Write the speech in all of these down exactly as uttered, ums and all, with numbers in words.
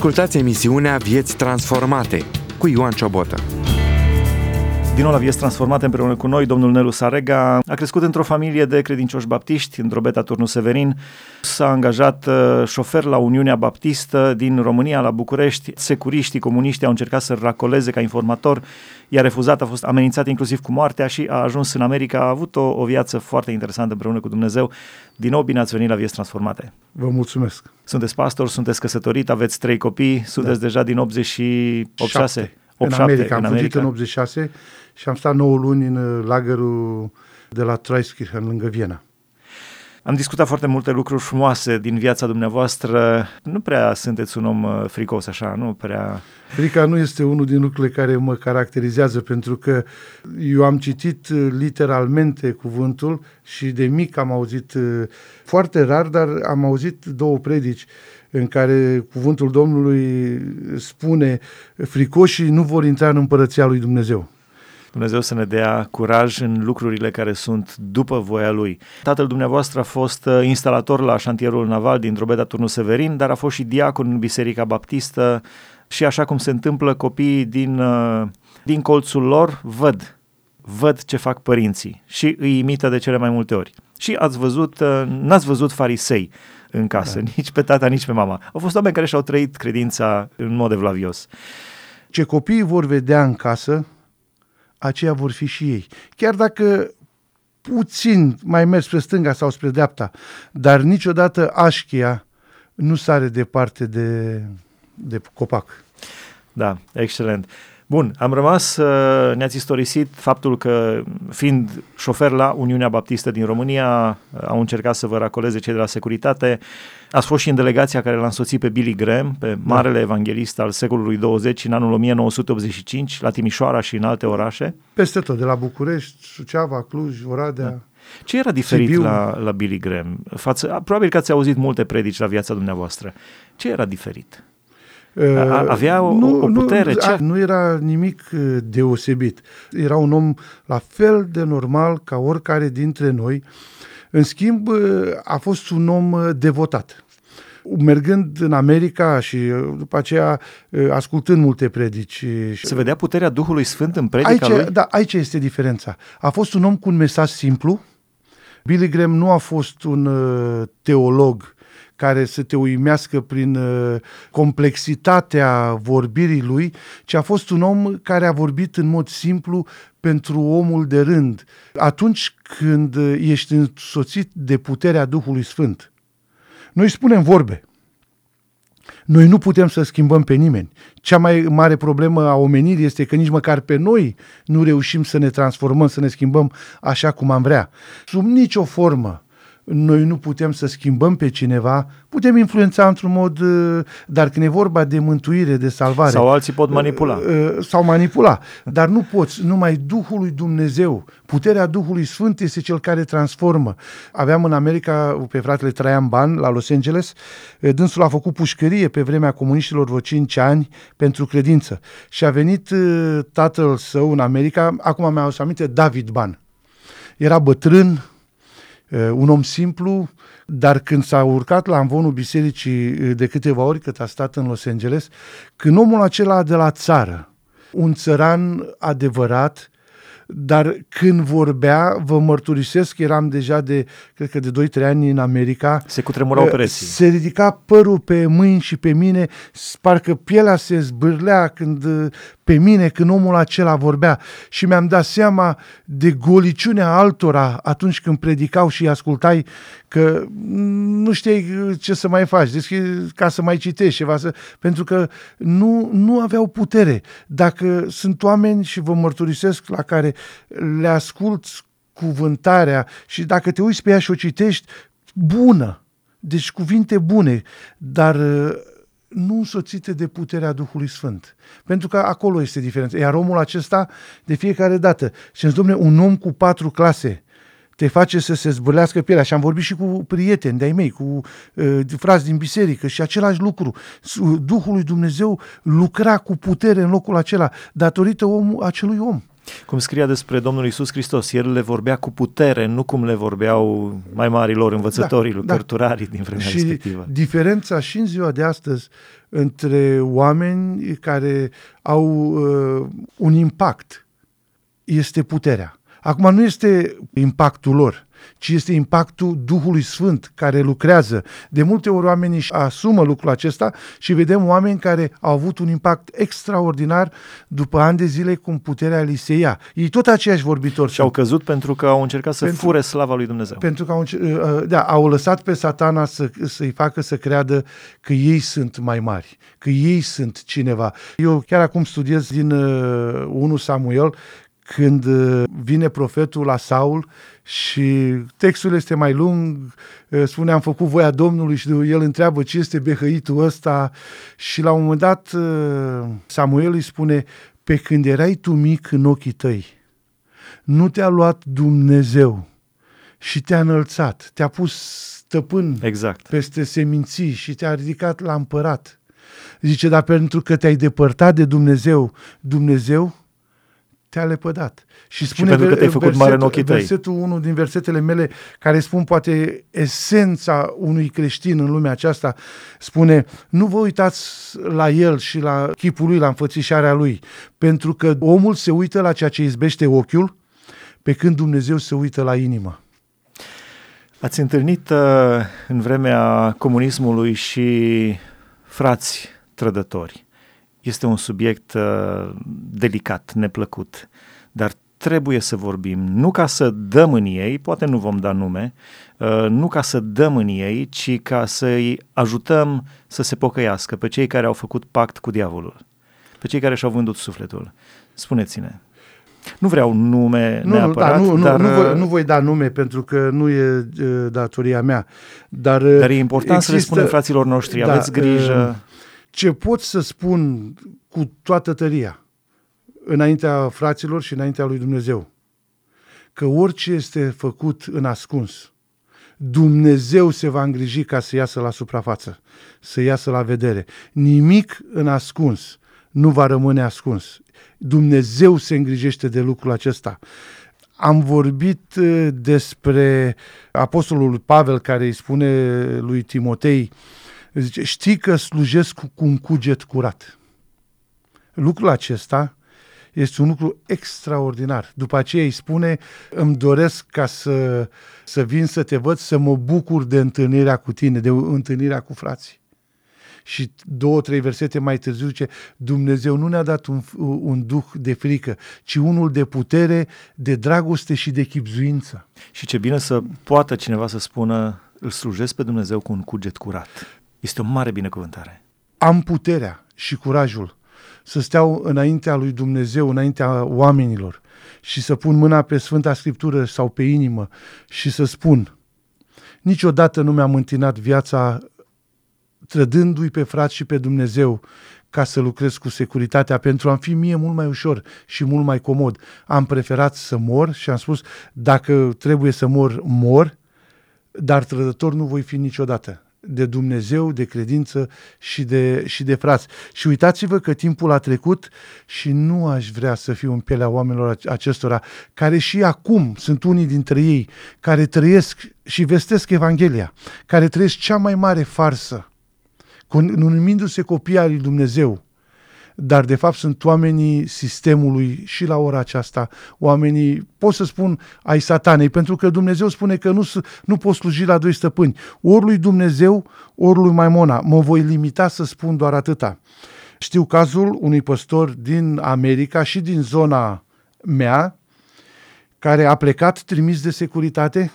Ascultați emisiunea Vieți Transformate cu Ioan Ciobotă. Din nou la Vieți Transformate împreună cu noi, domnul Nelu Sarega a crescut într-o familie de credincioși baptiști, în Drobeta Turnu Severin. S-a angajat șofer la Uniunea Baptistă din România, la București. Securiștii comuniști au încercat să-l racoleze ca informator, i-a refuzat, a fost amenințat inclusiv cu moartea și a ajuns în America. A avut o, o viață foarte interesantă împreună cu Dumnezeu. Din nou, bine ați venit la Vieți Transformate. Vă mulțumesc. Sunteți pastor, sunteți căsătorit, aveți trei copii, sunteți da. deja din optzeci și șase. În America, am fugit în optzeci și șase și am stat nouă luni în lagărul de la Traiskirchen, lângă Viena. Am discutat foarte multe lucruri frumoase din viața dumneavoastră. Nu prea sunteți un om fricos așa, nu prea... Frica nu este unul din lucrurile care mă caracterizează, pentru că eu am citit literalmente cuvântul și de mic am auzit, foarte rar, dar am auzit două predici în care cuvântul Domnului spune: fricoșii nu vor intra în împărăția lui Dumnezeu. Dumnezeu să ne dea curaj în lucrurile care sunt după voia Lui. Tatăl dumneavoastră a fost instalator la șantierul naval din Drobeta Turnu Severin, dar a fost și diacon în Biserica Baptistă și așa cum se întâmplă, copiii din, din colțul lor văd, văd ce fac părinții și îi imită de cele mai multe ori. Și ați văzut, n-ați văzut farisei în casă, da. Nici pe tata, nici pe mama. Au fost oameni care și-au trăit credința în mod evlavios. Ce copiii vor vedea în casă, aceia vor fi și ei. Chiar dacă puțin mai merg spre stânga sau spre dreapta, dar niciodată așchia nu sare departe de, de copac. Da, excelent. Bun, am rămas, ne-ați istorisit faptul că, fiind șofer la Uniunea Baptistă din România, au încercat să vă racoleze cei de la securitate. Ați fost și în delegația care l-a însoțit pe Billy Graham, pe marele evanghelist al secolului douăzeci, în anul o mie nouă sute optzeci și cinci, la Timișoara și în alte orașe. Peste tot, de la București, Suceava, Cluj, Oradea. Da. Ce era diferit la, la Billy Graham? Față, probabil că ați auzit multe predici la viața dumneavoastră. Ce era diferit? A, avea o, nu, o putere? Nu, a, nu era nimic deosebit. Era un om la fel de normal ca oricare dintre noi. În schimb, a fost un om devotat. Mergând în America și după aceea ascultând multe predici. Se vedea puterea Duhului Sfânt în predica aici, lui? Da, aici este diferența. A fost un om cu un mesaj simplu. Billy Graham nu a fost un uh, teolog care să te uimească prin uh, complexitatea vorbirii lui, ci a fost un om care a vorbit în mod simplu pentru omul de rând. Atunci când ești însoțit de puterea Duhului Sfânt, noi spunem vorbe. Noi nu putem să schimbăm pe nimeni. Cea mai mare problemă a omenirii este că nici măcar pe noi nu reușim să ne transformăm, să ne schimbăm așa cum am vrea. Sub nicio formă noi nu putem să schimbăm pe cineva, putem influența într-un mod, dar când e vorba de mântuire, de salvare... Sau alții pot manipula. Sau manipula, dar nu poți, numai Duhul lui Dumnezeu, puterea Duhului Sfânt este cel care transformă. Aveam în America pe fratele Traian Ban, la Los Angeles, dânsul a făcut pușcărie pe vremea comuniștilor vreo cinci ani pentru credință și a venit tatăl său în America, acum mi-am adus aminte, David Ban. Era bătrân, un om simplu, dar când s-a urcat la amvonul bisericii de câteva ori, cât a stat în Los Angeles, când omul acela de la țară, un țăran adevărat, dar când vorbea, vă mărturisesc, eram deja de, cred că de doi trei ani în America. Se cutremurau pereții. Se ridica părul pe mâini și pe mine, parcă pielea se zbârlea când, pe mine când omul acela vorbea și mi-am dat seama de goliciunea altora atunci când predicau și ascultai, că nu știai ce să mai faci, deci ca să mai citești ceva, să, pentru că nu, nu aveau putere. Dacă sunt oameni, și vă mărturisesc, la care le asculți cuvântarea și dacă te uiți pe ea și o citești, bună, deci cuvinte bune, dar nu însoțite de puterea Duhului Sfânt. Pentru că acolo este diferența. Iar omul acesta, de fiecare dată, și îți domne, un om cu patru clase te face să se zbârlească pielea. Și am vorbit și cu prieteni de-ai mei, cu uh, frați din biserică și același lucru. Duhul lui Dumnezeu lucra cu putere în locul acela, datorită omul, acelui om. Cum scria despre Domnul Iisus Hristos, El le vorbea cu putere, nu cum le vorbeau mai marilor învățătorii, da, cărturarii da. din vremea și respectivă. Diferența și în ziua de astăzi între oameni care au uh, un impact este puterea. Acum nu este impactul lor, ci este impactul Duhului Sfânt care lucrează. De multe ori oamenii își asumă lucrul acesta și vedem oameni care au avut un impact extraordinar după ani de zile cum puterea li se ia. Ei tot aceiași vorbitori. Și au căzut pentru că au încercat să pentru, fure slava lui Dumnezeu. Pentru că au, da, au lăsat pe Satana să, să-i facă să creadă că ei sunt mai mari, că ei sunt cineva. Eu chiar acum studiez din uh, unu Samuel, când vine profetul la Saul și textul este mai lung, spune am făcut voia Domnului și el întreabă ce este behăitul ăsta și la un moment dat Samuel îi spune pe când erai tu mic în ochii tăi, nu te-a luat Dumnezeu și te-a înălțat, te-a pus stăpân exact. peste seminții și te-a ridicat la împărat. Zice, dar pentru că te-ai depărtat de Dumnezeu, Dumnezeu te-a lepădat. Și spune și pentru că te-ai făcut versetul, mare în ochii tăi. Versetul, unul din versetele mele, care spun poate esența unui creștin în lumea aceasta, spune, nu vă uitați la el și la chipul lui, la înfățișarea lui, pentru că omul se uită la ceea ce izbește ochiul, pe când Dumnezeu se uită la inimă. Ați întâlnit uh, în vremea comunismului și frați trădători. Este un subiect uh, delicat, neplăcut, dar trebuie să vorbim, nu ca să dăm în ei, poate nu vom da nume, uh, nu ca să dăm în ei, ci ca să-i ajutăm să se pocăiască pe cei care au făcut pact cu diavolul, pe cei care și-au vândut sufletul. Spuneți-ne. Nu vreau nume nu, neapărat, da, nu, dar... Nu, nu, voi, nu voi da nume pentru că nu e uh, datoria mea, dar... Dar e important există, să le spunem fraților noștri, da, aveți grijă... Uh, Ce pot să spun cu toată tăria înaintea fraților și înaintea lui Dumnezeu? Că orice este făcut în ascuns, Dumnezeu se va îngriji ca să iasă la suprafață, să iasă la vedere. Nimic în ascuns nu va rămâne ascuns. Dumnezeu se îngrijește de lucrul acesta. Am vorbit despre apostolul Pavel care îi spune lui Timotei, zice, știi că slujesc cu un cuget curat. Lucrul acesta este un lucru extraordinar. După aceea îi spune, îmi doresc ca să, să vin să te văd, să mă bucur de întâlnirea cu tine, de întâlnirea cu frații. Și două, trei versete mai târziu zice, Dumnezeu nu ne-a dat un, un duh de frică, ci unul de putere, de dragoste și de chibzuință. Și ce bine să poată cineva să spună, îl slujesc pe Dumnezeu cu un cuget curat. Este o mare binecuvântare. Am puterea și curajul să steau înaintea lui Dumnezeu, înaintea oamenilor și să pun mâna pe Sfânta Scriptură sau pe inimă și să spun, niciodată nu mi-am întinat viața trădându-i pe frați și pe Dumnezeu ca să lucrez cu securitatea, pentru a-mi fi mie mult mai ușor și mult mai comod. Am preferat să mor și am spus, dacă trebuie să mor, mor, dar trădător nu voi fi niciodată. De Dumnezeu, de credință și de, și de frați. Și uitați-vă că timpul a trecut și nu aș vrea să fiu în pielea oamenilor acestora, care și acum sunt unii dintre ei, care trăiesc și vestesc Evanghelia, care trăiesc cea mai mare farsă, numindu-se copii al lui Dumnezeu, dar de fapt sunt oamenii sistemului și la ora aceasta, oamenii, pot să spun, ai satanei, pentru că Dumnezeu spune că nu, nu poți sluji la doi stăpâni, ori lui Dumnezeu, ori lui Maimona. Mă voi limita să spun doar atâta. Știu cazul unui păstor din America și din zona mea, care a plecat trimis de securitate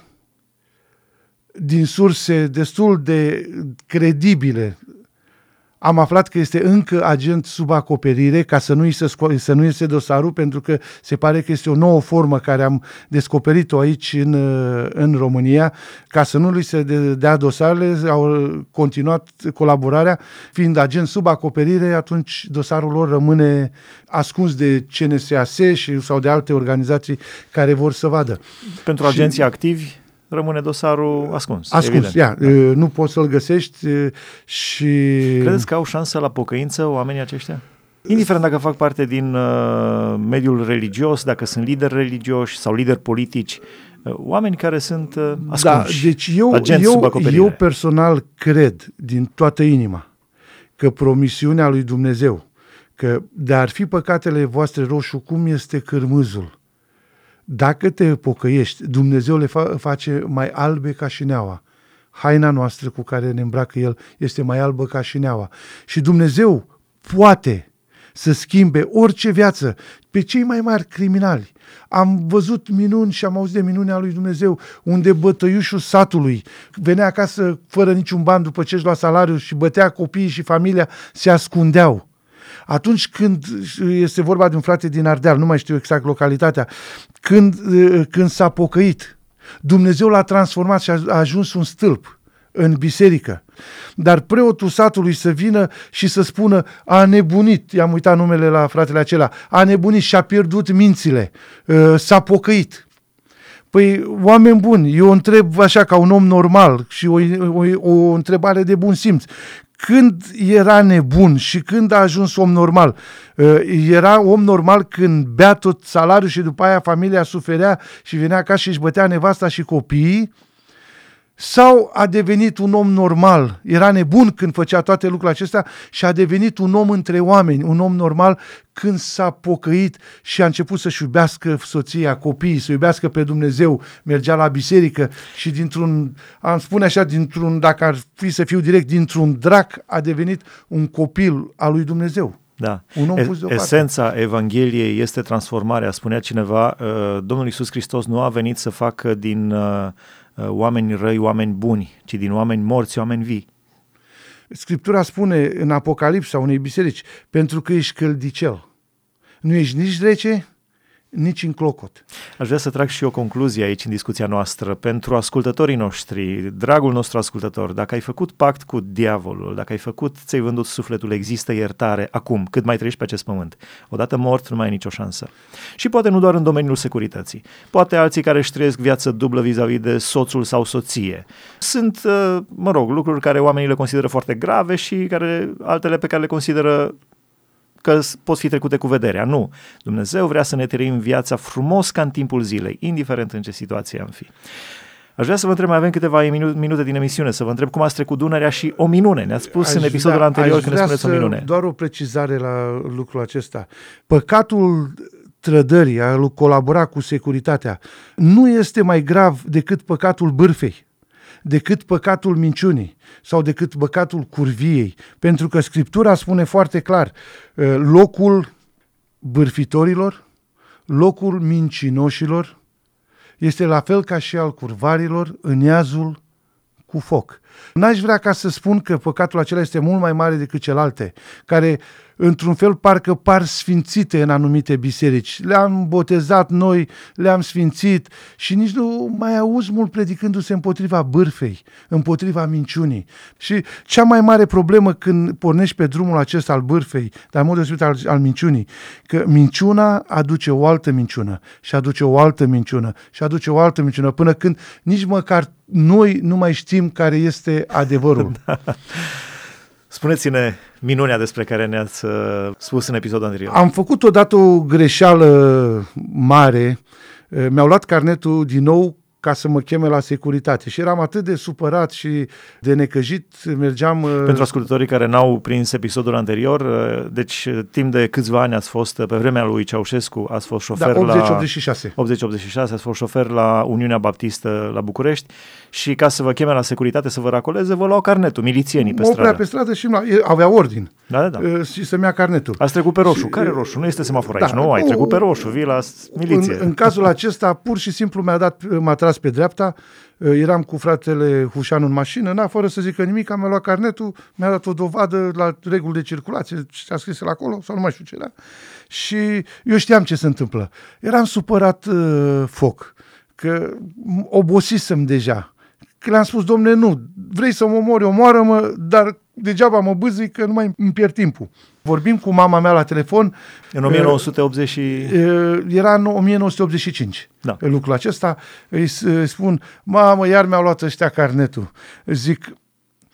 din surse destul de credibile. Am aflat că este încă agent sub acoperire ca să nu îi se, sco- să nu iese dosarul, pentru că se pare că este o nouă formă care am descoperit-o aici în, în România, ca să nu li se dea dosarele, au continuat colaborarea, fiind agent sub acoperire, atunci dosarul lor rămâne ascuns de C N S A S și, sau de alte organizații care vor să vadă. Pentru și, agenții activi rămâne dosarul ascuns. Ascuns, ia, da. Nu poți să-l găsești și... Credeți că au șansă la pocăință oamenii aceștia? Indiferent dacă fac parte din uh, mediul religios, dacă sunt lideri religioși sau lideri politici, uh, oameni care sunt uh, ascunși, da, deci eu, agenți sub eu, acoperire. eu personal cred din toată inima că promisiunea lui Dumnezeu, că de ar fi păcatele voastre roșu cum este cârmâzul, dacă te pocăiești, Dumnezeu le fa- face mai albe ca și neaua. Haina noastră cu care ne îmbracă El este mai albă ca și neaua. Și Dumnezeu poate să schimbe orice viață pe cei mai mari criminali. Am văzut minuni și am auzit de minunea lui Dumnezeu, unde bătăiușul satului venea acasă fără niciun ban după ce își lua salariul și bătea copiii și familia, se ascundeau. Atunci când este vorba de un frate din Ardeal, nu mai știu exact localitatea, când, când s-a pocăit, Dumnezeu l-a transformat și a ajuns un stâlp în biserică. Dar preotul satului să vină și să spună a nebunit, i-am uitat numele la fratele acela, a nebunit și a pierdut mințile, s-a pocăit. Păi, oameni buni, eu întreb așa ca un om normal și o, o, o întrebare de bun simț. Când era nebun și când a ajuns om normal? Era om normal când bea tot salariul și după aia familia suferea și venea acasă și își bătea nevasta și copiii? Sau a devenit un om normal? Era nebun când făcea toate lucrurile acestea și a devenit un om între oameni, un om normal când s-a pocăit și a început să-și iubească soția, copiii, să iubească pe Dumnezeu, mergea la biserică și dintr-un, am spune așa, dintr-un, dacă ar fi să fiu direct, dintr-un drac a devenit un copil al lui Dumnezeu. Da. Un om pus deoparte. Esența Evangheliei este transformarea. Spunea cineva, Domnul Iisus Hristos nu a venit să facă din oameni răi oameni buni, ci din oameni morți oameni vii. Scriptura spune în Apocalipsa unei biserici, pentru că ești căldicel. Nu ești nici rece, nici în clocot. Aș vrea să trag și o concluzie aici în discuția noastră. Pentru ascultătorii noștri, dragul nostru ascultător, dacă ai făcut pact cu diavolul, dacă ai făcut, ți-ai vândut sufletul, există iertare acum, cât mai trăiești pe acest pământ. Odată mort, nu mai ai nicio șansă. Și poate nu doar în domeniul securității. Poate alții care își trăiesc viață dublă vis-a-vis de soțul sau soție. Sunt, mă rog, lucruri care oamenii le consideră foarte grave și care, altele pe care le consideră că pot fi trecute cu vederea. Nu. Dumnezeu vrea să ne trăim viața frumos ca în timpul zilei, indiferent în ce situație am fi. Aș vrea să vă întreb, mai avem câteva minute din emisiune, să vă întreb cum ați trecut Dunărea și o minune. Ne-ați spus aș în episodul vrea, anterior când ne spuneți o minune. Doar o precizare la lucrul acesta. Păcatul trădării, a colabora cu securitatea, nu este mai grav decât păcatul bârfei, decât păcatul minciunii sau decât păcatul curviei. Pentru că Scriptura spune foarte clar, locul bârfitorilor, locul mincinoșilor este la fel ca și al curvarilor în iazul cu foc. N-aș vrea ca să spun că păcatul acela este mult mai mare decât celelalte, care într-un fel parcă par sfințite în anumite biserici. Le-am botezat noi, le-am sfințit și nici nu mai auzi mult predicându-se împotriva bârfei, împotriva minciunii. Și cea mai mare problemă când pornești pe drumul acesta al bârfei, dar în mod deosebit al, al minciunii, că minciuna aduce o altă minciună și aduce o altă minciună și aduce o altă minciună, până când nici măcar noi nu mai știm care este adevărul. Da. Spuneți-ne minunea despre care ne-ați uh, spus în episodul anterior. Am făcut odată o greșeală mare. Mi-au luat carnetul din nou ca să mă cheme la securitate și eram atât de supărat și de necăjit, mergeam... Pentru ascultătorii care n-au prins episodul anterior, deci timp de câțiva ani ați fost, pe vremea lui Ceaușescu, ați fost șofer da, optzeci optzeci și șase. la... optzeci optzeci și șase, ați fost șofer la Uniunea Baptistă la București și ca să vă cheme la securitate să vă racoleze, vă luau carnetul, milițienii pe mă stradă. oprea pe stradă și avea ordin. Da, da, da. Și să-mi ia carnetul. Ați trecut pe roșu. Și, care roșu? Nu este semafor aici. Da, nu, ai trecut pe roșu, vii la miliție. În, în cazul acesta, pur și simplu mi-a dat, m-a tras pe dreapta, eram cu fratele Hușanu în mașină, na, fără să zică nimic, mi-a luat carnetul, mi-a dat o dovadă la reguli de circulație, ce a scris la acolo, sau nu mai știu ce era. Și eu știam ce se întâmplă. Eram supărat uh, foc, că obosisem deja. Că le-am spus, domne, nu, vrei să mă omori, omoară-mă, dar degeaba mă bâzui că nu mai îmi pierd timpul. Vorbim cu mama mea la telefon. În o mie nouă sute optzeci și... Era în o mie nouă sute optzeci și cinci. Da. Lucrul acesta. Îi spun, mamă, iar mi-au luat ăștia carnetul. Zic,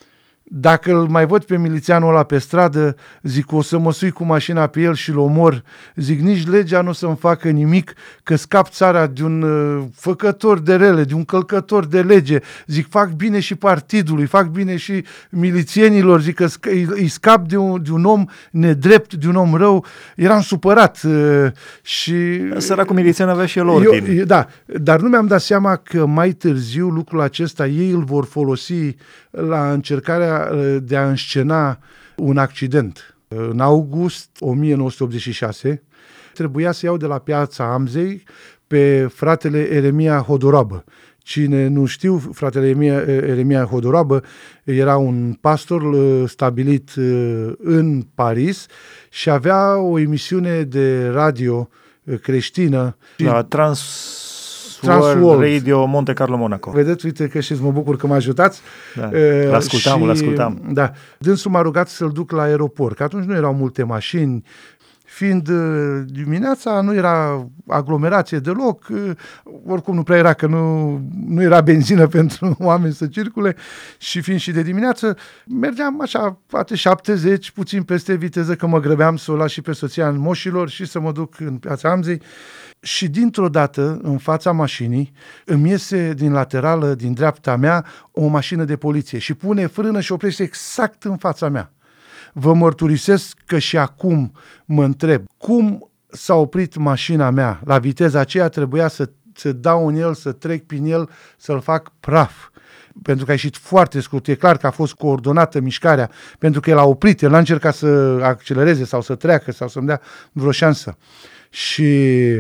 Dacă îl mai văd pe milițianul ăla pe stradă, zic, o să mă sui cu mașina pe el și îl omor. Zic, nici legea nu o să-mi facă nimic, că scap țara de un uh, făcător de rele, de un călcător de lege. Zic, fac bine și partidului, fac bine și milițienilor, zic că sc- îi, îi scap de un, de un om nedrept, de un om rău. Eram supărat uh, și... Săracul milițian avea și el ordine. Eu, da, dar nu mi-am dat seama că mai târziu lucrul acesta ei îl vor folosi la încercarea de a înscena un accident. În august o mie nouă sute optzeci și șase trebuia să iau de la Piața Amzei pe fratele Eremia Hodorabă. Cine nu știu, fratele Eremia, Eremia Hodorabă era un pastor stabilit în Paris și avea o emisiune de radio creștină. La Trans... Transworld Radio Monte Carlo Monaco. Vedeți, uite că și mă bucur că mă ajutați. Da, uh, l-ascultam, și, l-ascultam. Da, dânsul m-a rugat să-l duc la aeroport, că atunci nu erau multe mașini, fiind uh, dimineața, nu era aglomerație deloc, uh, oricum nu prea era, că nu, nu era benzină pentru oameni să circule și fiind și de dimineață, mergeam așa, poate șaptezeci, puțin peste viteză, că mă grăbeam să o las și pe soția în Moșilor și să mă duc în Piața Amzei. Și dintr-o dată, în fața mașinii, îmi iese din laterală, din dreapta mea, o mașină de poliție și pune frână și oprește exact în fața mea. Vă mărturisesc că și acum mă întreb, cum s-a oprit mașina mea? La viteza aceea trebuia să, să dau în el, să trec prin el, să-l fac praf. Pentru că a ieșit foarte scurt, e clar că a fost coordonată mișcarea, pentru că el a oprit, el n-a încercat să accelereze sau să treacă sau să-mi dea vreo șansă. Și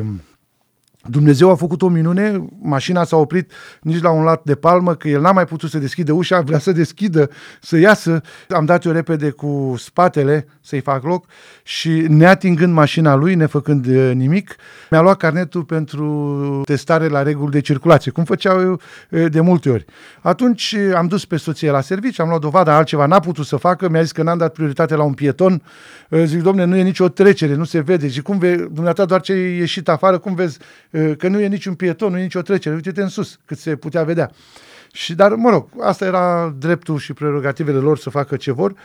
Dumnezeu a făcut o minune, mașina s-a oprit nici la un lat de palmă, că el n-a mai putut să deschidă ușa, vrea să deschidă, să iasă. Am dat eu repede cu spatele să-i fac loc și neatingând mașina lui, nefăcând nimic, mi-a luat carnetul pentru testare la reguli de circulație, cum făceau eu de multe ori. Atunci am dus pe soție la serviciu, am luat dovadă, altceva n-a putut să facă, mi-a zis că n-am dat prioritate la un pieton. Zic, domne, nu e nicio trecere, nu se vede. Și cum vezi, dumneata doar ce ai ieșit afară, cum vezi că nu e niciun pieton, nu e nicio trecere, uite-te în sus, cât se putea vedea. Și, dar, mă rog, asta era dreptul și prerogativele lor să facă ce vor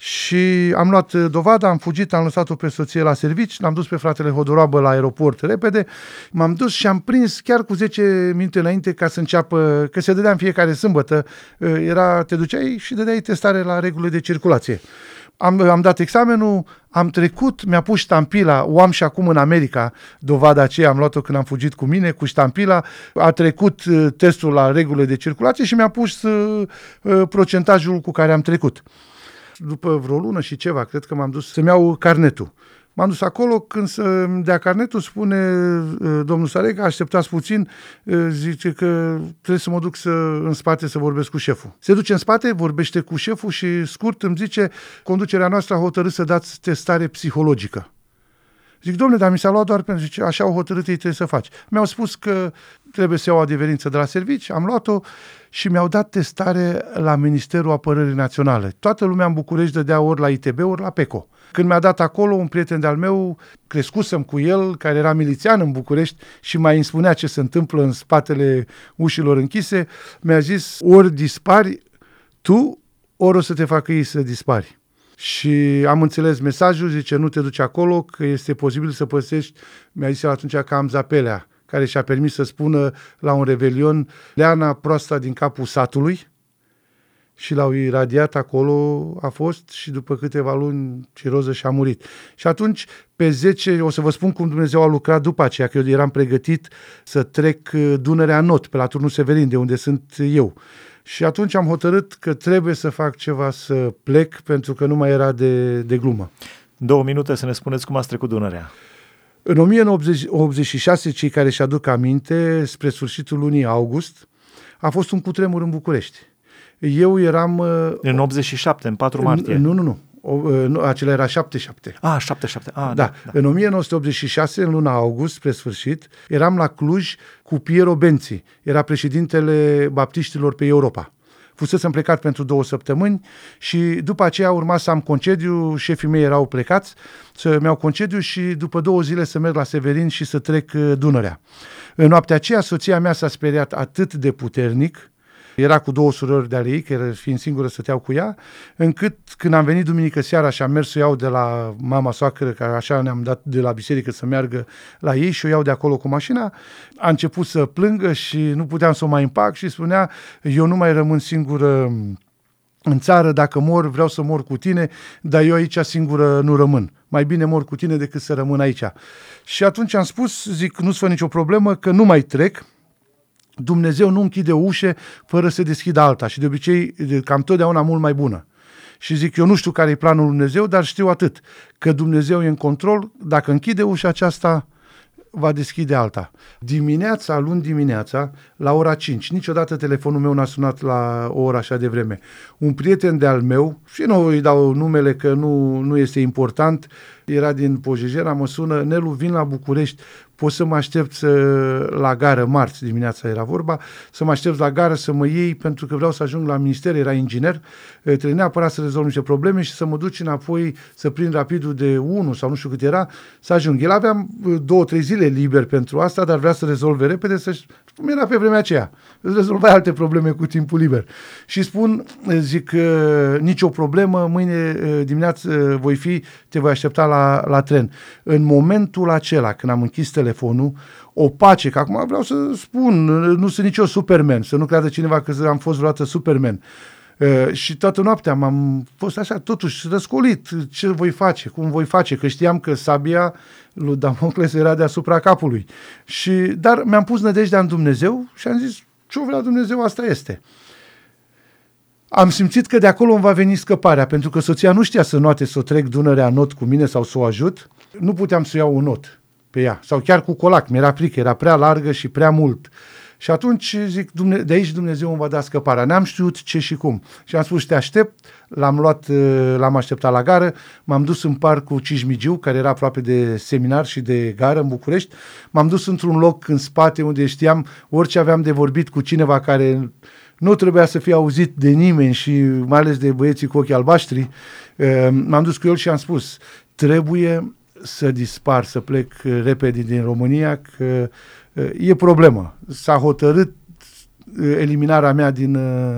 și am luat dovada, am fugit, am lăsat-o pe soție la servici, l-am dus pe fratele Hodorabă la aeroport repede, m-am dus și am prins chiar cu zece minute înainte ca să înceapă, că se dădea în fiecare sâmbătă, era, te duceai și dădeai testare la regulile de circulație. Am, am dat examenul, am trecut, mi-a pus ștampila, o am și acum în America, dovada aceea am luat-o când am fugit cu mine, cu ștampila, a trecut uh, testul la regulile de circulație și mi-a pus uh, uh, procentajul cu care am trecut. După vreo lună și ceva, cred că m-am dus să-mi iau carnetul. M-am dus acolo, când să-mi dea carnetul, spune uh, domnul Sarega, așteptați puțin, uh, zice că trebuie să mă duc să, în spate să vorbesc cu șeful. Se duce în spate, vorbește cu șeful și scurt îmi zice, conducerea noastră a hotărât să dați testare psihologică. Zic, domnule, dar mi s-a luat doar pentru zice, așa au hotărât, ei trebuie să faci. Mi-au spus că trebuie să iau adeverință de la servici, am luat-o și mi-au dat testare la Ministerul Apărării Naționale. Toată lumea în București dădea ori la I T B, ori la P E C O. Când mi-a dat acolo, un prieten de-al meu, crescusem cu el, care era milițian în București și mai îmi spunea ce se întâmplă în spatele ușilor închise, mi-a zis, ori dispari tu, ori o să te facă ei să dispari. Și am înțeles mesajul, zice, nu te duci acolo, că este posibil să păsești, mi-a zis el atunci că am Zapelea, care și-a permis să spună la un revelion, Leana proasta din capul satului, și l-au iradiat acolo, a fost și după câteva luni ciroză și a murit. Și atunci, pe zece, o să vă spun cum Dumnezeu a lucrat după aceea, că eu eram pregătit să trec Dunărea Not, pe la Turnul Severin, de unde sunt eu. Și atunci am hotărât că trebuie să fac ceva să plec, pentru că nu mai era de, de glumă. Două minute să ne spuneți cum ați trecut Dunărea. În o mie nouă sute optzeci și șase, cei care își aduc aminte, spre sfârșitul lunii august, a fost un cutremur în București. Eu eram... În optzeci și șapte, în patru martie. Nu, nu, nu. O, nu acela era șaptesprezece șapte. Ah, șaptesprezece șapte. Ah, da. da, da. În o mie nouă sute optzeci și șase, în luna august, spre sfârșit, eram la Cluj cu Piero Benzi. Era președintele baptiștilor pe Europa. Fusesem plecat pentru două săptămâni și după aceea urma să am concediu, șefii mei erau plecați, să-mi iau concediu și după două zile să merg la Severin și să trec Dunărea. În noaptea aceea, soția mea s-a speriat atât de puternic era cu două surori de ale ei, că fiind singură stăteau cu ea, încât când am venit duminică seara și am mers să o iau de la mama soacră, că așa ne-am dat de la biserică să meargă la ei și o iau de acolo cu mașina, a început să plângă și nu puteam să o mai împac și spunea, eu nu mai rămân singură în țară, dacă mor, vreau să mor cu tine, dar eu aici singură nu rămân. Mai bine mor cu tine decât să rămân aici. Și atunci am spus, zic, nu-ți fă nicio problemă, că nu mai trec, Dumnezeu nu închide ușe fără să deschidă alta și de obicei cam totdeauna mult mai bună. Și zic, eu nu știu care e planul lui Dumnezeu, dar știu atât, că Dumnezeu e în control, dacă închide ușa aceasta, va deschide alta. Dimineața, luni dimineața, la ora cinci, niciodată telefonul meu n-a sunat la o oră așa de vreme. Un prieten de-al meu, și nu îi dau numele că nu, nu este important, era din Pojejera, mă sună, Nelu, vin la București, poți să mă aștept să, la gară, marți dimineața era vorba, să mă aștept la gară să mă iei pentru că vreau să ajung la minister, era inginer, trebuie neapărat să rezolv niște probleme și să mă duc înapoi să prind rapidul de unu sau nu știu cât era, să ajung. El avea două, trei zile liber pentru asta, dar vrea să rezolve repede, să-și... cum era pe vremea aceea, îți rezolvai alte probleme cu timpul liber. Și spun, zic, nicio problemă, mâine dimineață voi fi, te voi aștepta la, la tren. În momentul acela, când am închis telefonul, o pace, că acum vreau să spun, nu sunt nicio Superman, să nu creadă cineva că am fost vreodată Superman. Uh, și toată noaptea m-am fost așa, totuși, răscolit, ce voi face, cum voi face, că știam că sabia lui Damocles era deasupra capului. Și, dar mi-am pus nădejdea în Dumnezeu și am zis, ce-o vrea Dumnezeu, asta este. Am simțit că de acolo îmi va veni scăparea, pentru că soția nu știa să noate, să o trec Dunărea not cu mine sau să o ajut. Nu puteam să iau un not pe ea, sau chiar cu colac, mi-era frică, era prea largă și prea mult. Și atunci zic, de aici Dumnezeu îmi va da scăparea. N-am știut ce și cum. Și am spus, te aștept, l-am luat, l-am așteptat la gară, m-am dus în parcul Cismigiu, care era aproape de seminar și de gară în București, m-am dus într-un loc în spate unde știam orice aveam de vorbit cu cineva care nu trebuia să fie auzit de nimeni și mai ales de băieții cu ochii albaștri, m-am dus cu el și am spus, trebuie să dispar, să plec repede din România, că e problemă. S-a hotărât eliminarea mea din...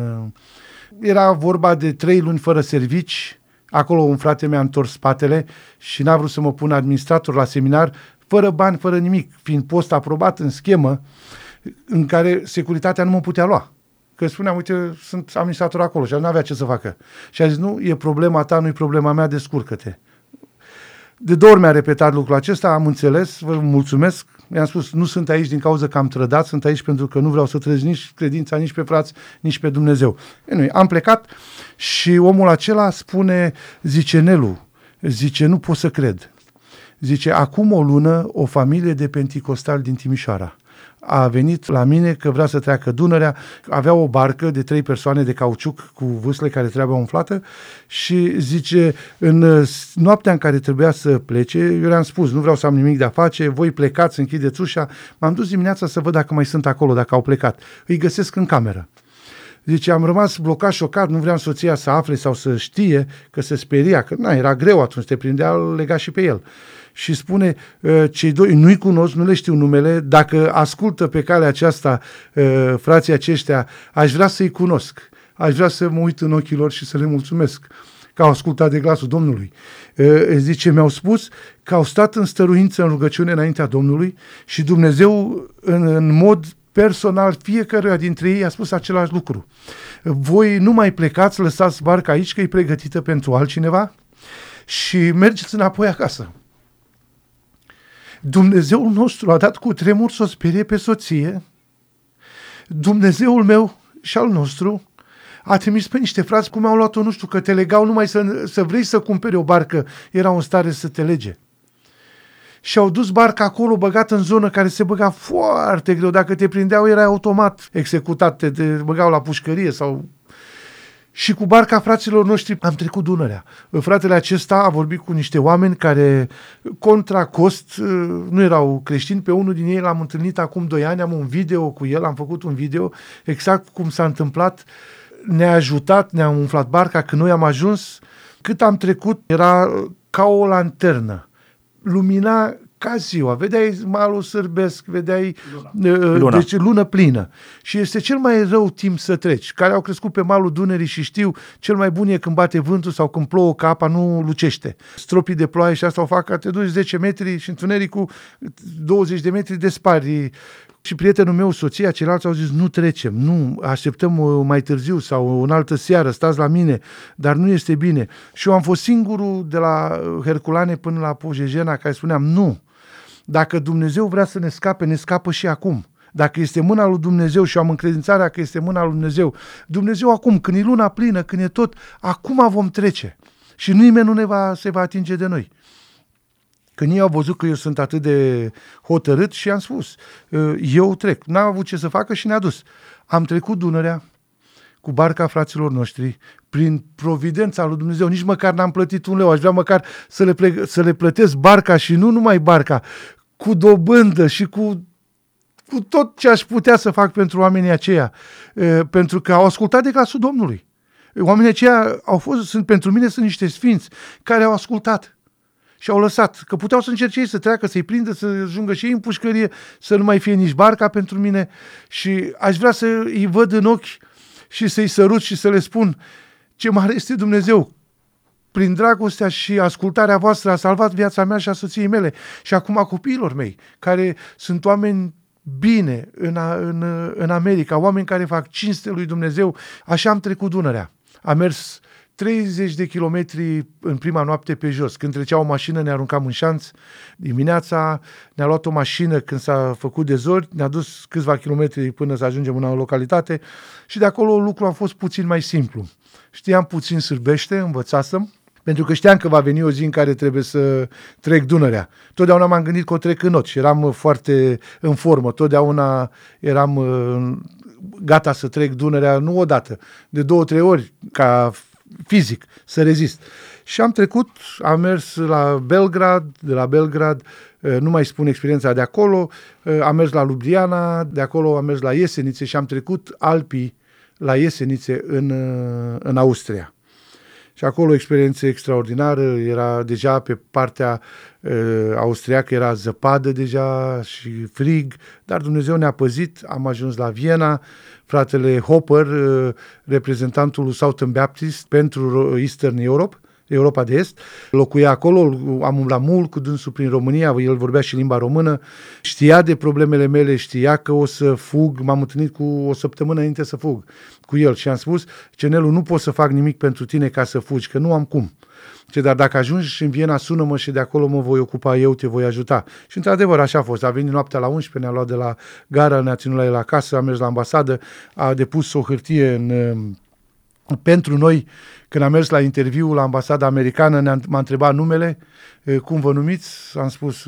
Era vorba de trei luni fără servici, acolo un frate mi-a întors spatele și n-a vrut să mă pună administrator la seminar, fără bani, fără nimic, fiind post aprobat în schemă în care securitatea nu mă putea lua. Că spuneam, uite, sunt administrator acolo și nu avea ce să facă. Și a zis, nu, e problema ta, nu e problema mea, descurcă-te. De două ori mi-a repetat lucrul acesta, am înțeles, vă mulțumesc, i-am spus, nu sunt aici din cauza că am trădat, sunt aici pentru că nu vreau să trăiesc nici credința, nici pe frați, nici pe Dumnezeu. E, nu, am plecat și omul acela spune, zice, Nelu, zice, nu pot să cred. Zice, acum o lună o familie de penticostali din Timișoara a venit la mine că vrea să treacă Dunărea, avea o barcă de trei persoane de cauciuc cu vâsle care trebuia umflată și zice, în noaptea în care trebuia să plece, eu le-am spus, nu vreau să am nimic de a face, voi plecați, închideți ușa, m-am dus dimineața să văd dacă mai sunt acolo, dacă au plecat. Îi găsesc în cameră. Zice, am rămas blocat, șocat, nu vreau soția să afle sau să știe că se speria, că na, era greu atunci, te prindea legat și pe el. Și spune, cei doi, nu-i cunosc, nu le știu numele, dacă ascultă pe calea aceasta frații aceștia, aș vrea să-i cunosc, aș vrea să mă uit în ochii lor și să le mulțumesc că au ascultat de glasul Domnului. Zice, mi-au spus că au stat în stăruință, în rugăciune înaintea Domnului și Dumnezeu în, în mod personal fiecăruia dintre ei a spus același lucru. Voi nu mai plecați, lăsați barca aici că e pregătită pentru altcineva și mergeți înapoi acasă. Dumnezeul nostru a dat cu tremur să o sperie pe soție. Dumnezeul meu și al nostru a trimis pe niște frați cum au luat-o, nu știu, că te legau numai să, să vrei să cumperi o barcă, erau în stare să te lege. Și au dus barca acolo, băgat în zonă care se băga foarte greu. Dacă te prindeau, erai automat executat, te, te băgau la pușcărie sau... Și cu barca fraților noștri am trecut Dunărea. Fratele acesta a vorbit cu niște oameni care, contra cost, nu erau creștini. Pe unul din ei l-am întâlnit acum doi ani, am un video cu el, am făcut un video exact cum s-a întâmplat. Ne-a ajutat, ne-a umflat barca, când noi am ajuns, cât am trecut era ca o lanternă. Lumina ca ziua, vedeai malul sârbesc, vedeai luna. Uh, deci lună plină. Și este cel mai rău timp să treci. Care au crescut pe malul Dunării și știu, cel mai bun e când bate vântul sau când plouă, că apa nu lucește. Stropii de ploaie și asta o fac ca te duci zece metri și întunericul douăzeci de metri dispari. Și prietenul meu, soția, ceilalți au zis, nu trecem, nu, așteptăm mai târziu sau în altă seară, stați la mine, dar nu este bine. Și eu am fost singurul de la Herculane până la Pojejena care spuneam, nu, dacă Dumnezeu vrea să ne scape, ne scapă și acum. Dacă este mâna lui Dumnezeu și am încredințarea că este mâna lui Dumnezeu, Dumnezeu acum, când e luna plină, când e tot, acum vom trece. Și nimeni nu ne va, se va atinge de noi. Când ei au văzut că eu sunt atât de hotărât și am spus, eu trec. N-am avut ce să facă și ne-a dus. Am trecut Dunărea cu barca fraților noștri, prin providența lui Dumnezeu. Nici măcar n-am plătit un leu. Aș vrea măcar să le, ple- să le plătesc barca și nu numai barca, cu dobândă și cu, cu tot ce aș putea să fac pentru oamenii aceia. Pentru că au ascultat de glasul Domnului. Oamenii aceia au fost, sunt, pentru mine sunt niște sfinți care au ascultat. Și au lăsat, că puteau să încerce ei să treacă, să-i prindă, să ajungă și ei în pușcărie, să nu mai fie nici barca pentru mine și aș vrea să îi văd în ochi și să-i sărut și să le spun ce mare este Dumnezeu. Prin dragostea și ascultarea voastră a salvat viața mea și a soției mele și acum a copiilor mei, care sunt oameni bine în, în, în America, oameni care fac cinste lui Dumnezeu. Așa am trecut Dunărea. Am mers treizeci de kilometri în prima noapte pe jos. Când trecea o mașină, ne aruncam în șanț. Dimineața ne-a luat o mașină când s-a făcut de zori, ne-a dus câțiva kilometri până să ajungem în o localitate și de acolo lucrul a fost puțin mai simplu. Știam puțin sârbește, învățasem, pentru că știam că va veni o zi în care trebuie să trec Dunărea. Totdeauna m-am gândit că o trec în not și eram foarte în formă. Totdeauna eram gata să trec Dunărea, nu odată, de două, trei ori, ca fizic, să rezist. Și am trecut, am mers la Belgrad, de la Belgrad, nu mai spun experiența de acolo, am mers la Ljubljana, de acolo am mers la Jesenice și am trecut Alpii la Jesenice în, în Austria. Și acolo o experiență extraordinară, era deja pe partea uh, austriacă, era zăpadă deja și frig, dar Dumnezeu ne-a păzit, am ajuns la Viena, fratele Hopper, uh, reprezentantul Southern Baptist pentru Eastern Europe, Europa de Est, locuia acolo, am umblat mult cu dânsul prin România, el vorbea și limba română, știa de problemele mele, știa că o să fug, m-am întâlnit cu o săptămână înainte să fug cu el și am spus, Cenelu, nu pot să fac nimic pentru tine ca să fugi, că nu am cum. Ce, dar dacă ajungi în Viena, sună-mă și de acolo mă voi ocupa, eu te voi ajuta. Și într-adevăr așa a fost. A venit noaptea la unsprezece, ne-a luat de la gara, ne-a ținut la el acasă, a mers la ambasadă, a depus o hârtie în... Pentru noi, când am mers la interviu la ambasada americană, ne-a, m-a întrebat numele, cum vă numiți, am spus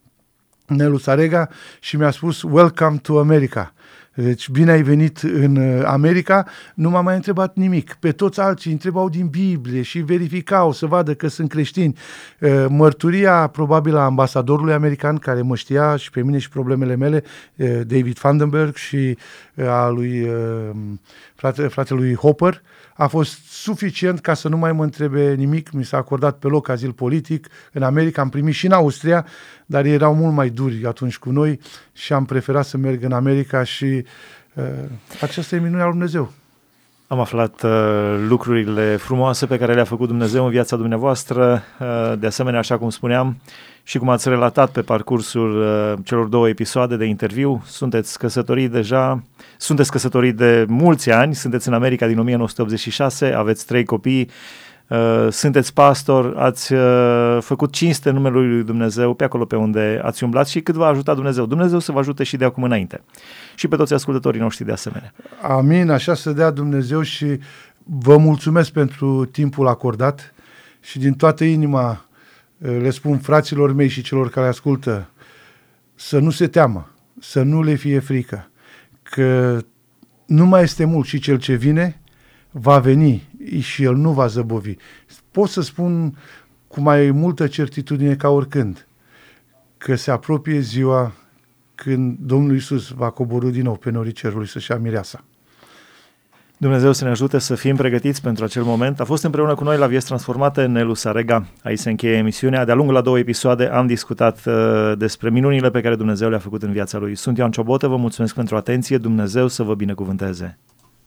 Nelu Sarega și mi-a spus Welcome to America. Deci bine ai venit în America, nu m-a mai întrebat nimic. Pe toți alții întrebau din Biblie și verificau să vadă că sunt creștini. Mărturia probabil a ambasadorului american care mă știa și pe mine și problemele mele, David Vandenberg, și a lui frate, fratelui Hopper, a fost suficient ca să nu mai mă întrebe nimic. Mi s-a acordat pe loc azil politic în America, am primit și în Austria, dar ei erau mult mai duri atunci cu noi și am preferat să merg în America și uh, aceasta e minunea lui Dumnezeu. Am aflat uh, lucrurile frumoase pe care le-a făcut Dumnezeu în viața dumneavoastră, uh, de asemenea, așa cum spuneam, și cum ați relatat pe parcursul uh, celor două episoade de interviu. Sunteți căsătoriți deja, sunteți căsătoriți de mulți ani, sunteți în America din nouăsprezece optzeci și șase, aveți trei copii, uh, sunteți pastor, ați uh, făcut cinste numelui lui Dumnezeu pe acolo pe unde ați umblat și cât v-a ajutat Dumnezeu. Dumnezeu să vă ajute și de acum înainte. Și pe toți ascultătorii noștri de asemenea. Amin, așa să dea Dumnezeu și vă mulțumesc pentru timpul acordat și din toată inima le spun fraților mei și celor care ascultă să nu se teamă, să nu le fie frică, că nu mai este mult și cel ce vine va veni și el nu va zăbovi. Pot să spun cu mai multă certitudine ca oricând că se apropie ziua când Domnul Iisus va coborî din nou pe norii cerului să-și ia mireasa. Dumnezeu să ne ajute să fim pregătiți pentru acel moment. A fost împreună cu noi la Vieți Transformate Nelu Sarega. Aici se încheie emisiunea. De-a lungul la două episoade am discutat uh, despre minunile pe care Dumnezeu le-a făcut în viața lui. Sunt Ioan Ciobotă, vă mulțumesc pentru atenție. Dumnezeu să vă binecuvânteze.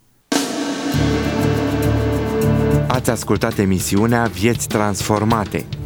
Ați ascultat emisiunea Vieți Transformate